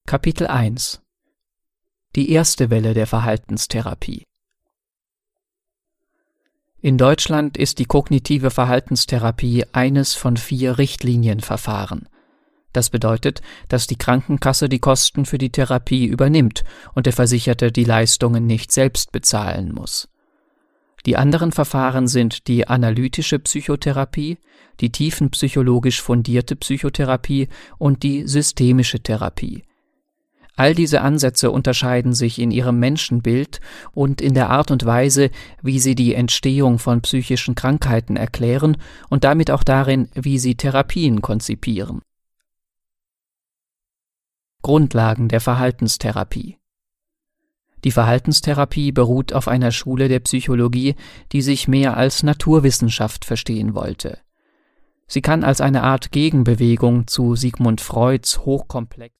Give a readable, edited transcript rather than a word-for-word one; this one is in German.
Kapitel 1 Die erste Welle der Verhaltenstherapie. In Deutschland ist die kognitive Verhaltenstherapie eines von 4 Richtlinienverfahren. Das bedeutet, dass die Krankenkasse die Kosten für die Therapie übernimmt und der Versicherte die Leistungen nicht selbst bezahlen muss. Die anderen Verfahren sind die analytische Psychotherapie, die tiefenpsychologisch fundierte Psychotherapie und die systemische Therapie. All diese Ansätze unterscheiden sich in ihrem Menschenbild und in der Art und Weise, wie sie die Entstehung von psychischen Krankheiten erklären und damit auch darin, wie sie Therapien konzipieren. Grundlagen der Verhaltenstherapie. Die Verhaltenstherapie beruht auf einer Schule der Psychologie, die sich mehr als Naturwissenschaft verstehen wollte. Sie kann als eine Art Gegenbewegung zu Sigmund Freuds hochkomplex